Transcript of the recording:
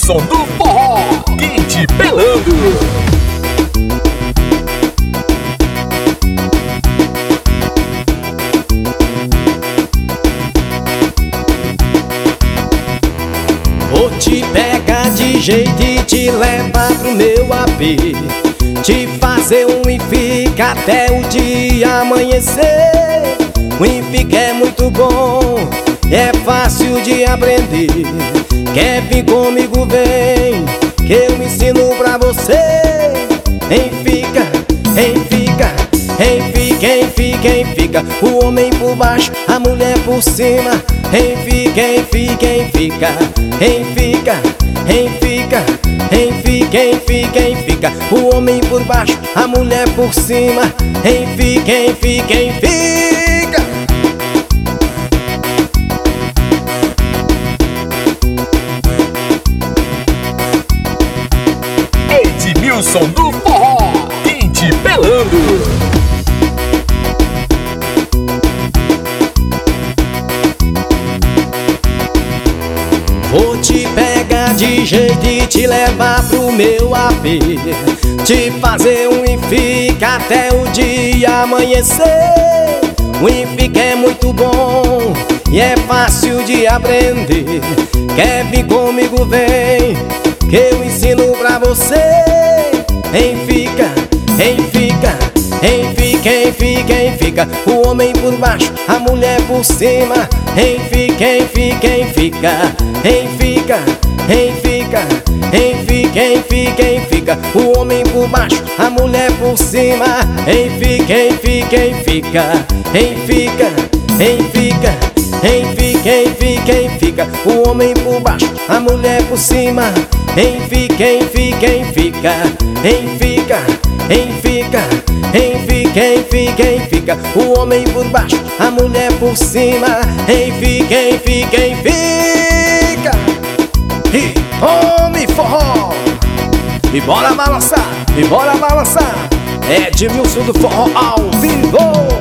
Edmilson do Forró, quente pelando. Vou te pegar de jeito e te levar pro meu AP, te fazer um e fica até o dia amanhecer. O fica é muito bom, é fácil de aprender. Quer vir comigo, vem, que eu ensino pra você. Fica, fica, fica, fica. O homem por baixo, a mulher por cima. Fica, fica, fica, fica, fica, fica. O homem por baixo, a mulher por cima. Fica, fica, fica. Edmilson do Forró, quente pelando. Vou te pegar de jeito e te levar pro meu AP, te fazer um e fica até o dia amanhecer. O fica é muito bom e é fácil de aprender. Quer vir comigo, vem, que eu ensino pra você. Fica, fica, fica, fica, fica. O homem por baixo, a mulher por cima. Fica, fica, fica, fica, fica, fica, fica, fica. O homem por baixo, a mulher por cima. Fica, fica, fica, fica, fica, fica, fica, fica. O homem por baixo, a mulher por cima. Fica, fica, fica, fica, fica, fica, fica, fica. O homem por baixo, a mulher por cima. Fica, fica, fica. E homem forró, e bora balançar, e bora balançar. Edmilson do Forró ao vivo.